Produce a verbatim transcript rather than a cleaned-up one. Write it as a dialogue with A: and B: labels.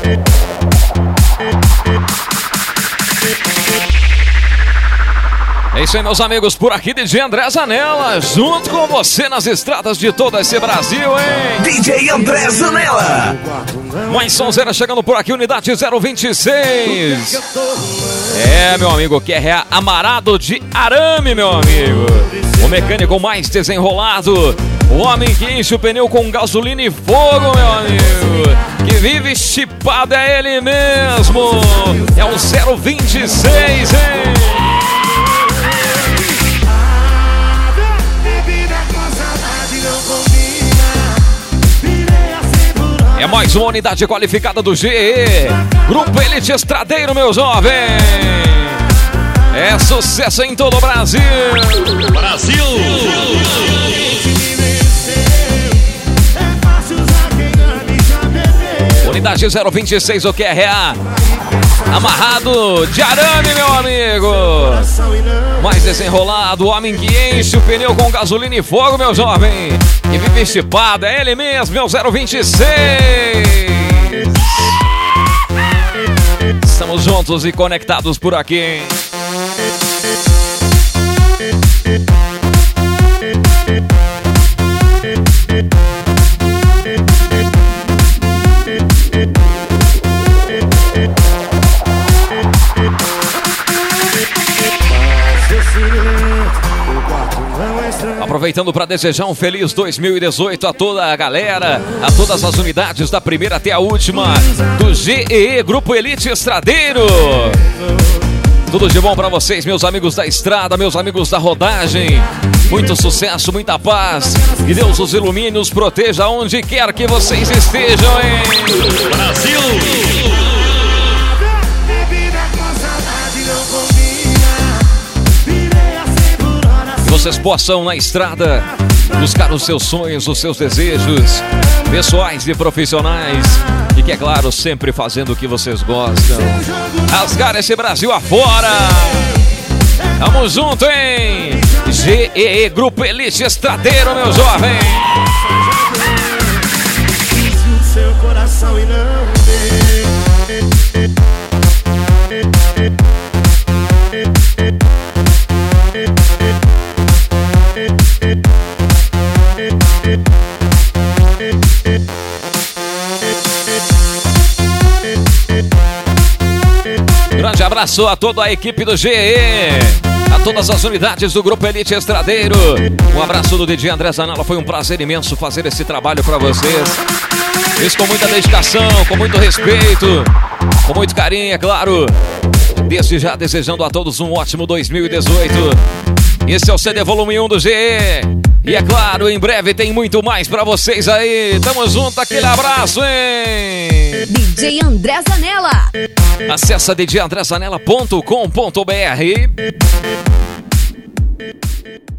A: É isso aí, meus amigos, por aqui D J André Zanella, junto com você nas estradas de todo esse Brasil, hein?
B: D J André Zanella.
A: Mais sonzeira chegando por aqui, unidade zero vinte e seis. É, meu amigo, que é Amarado de Arame, meu amigo. O mecânico mais desenrolado, o homem que enche o pneu com gasolina e fogo, meu amigo. Que vive chipado, é ele mesmo. É o zero vinte e seis, hein? É mais uma unidade qualificada do G E, Grupo Elite Estradeiro, meu jovem. É sucesso em todo o Brasil.
C: Brasil!
A: Unidade zero vinte e seis, o Q R A. Amarrado de arame, meu amigo. Mais desenrolado, o homem que enche o pneu com gasolina e fogo, meu jovem. E vive chipado, é ele mesmo, meu zero vinte e seis. Estamos juntos e conectados por aqui, hein? Aproveitando para desejar um feliz dois mil e dezoito a toda a galera, a todas as unidades da primeira até a última do G E E Grupo Elite Estradeiro. Tudo de bom para vocês, meus amigos da estrada, meus amigos da rodagem. Muito sucesso, muita paz. Que Deus os ilumine e os proteja onde quer que vocês estejam, hein?
C: Brasil!
A: Que vocês possam na estrada buscar os seus sonhos, os seus desejos pessoais e profissionais, e que é claro, sempre fazendo o que vocês gostam. Rasgar esse Brasil afora. Tamo junto, hein? G E E Grupo Elite Estradeiro, meu jovem.
D: Seu coração e não
A: Grande abraço a toda a equipe do G E E, a todas as unidades do Grupo Elite Estradeiro. Um abraço do D J André Zanella, foi um prazer imenso fazer esse trabalho para vocês. Fiz com muita dedicação, com muito respeito, com muito carinho, é claro. Desde já desejando a todos um ótimo dois mil e dezoito. Esse é o C D Volume um do G E. E é claro, em breve tem muito mais pra vocês aí. Tamo junto, aquele abraço, hein?
E: D J André Zanella.
A: Acesse d j andré zanella ponto com ponto b r.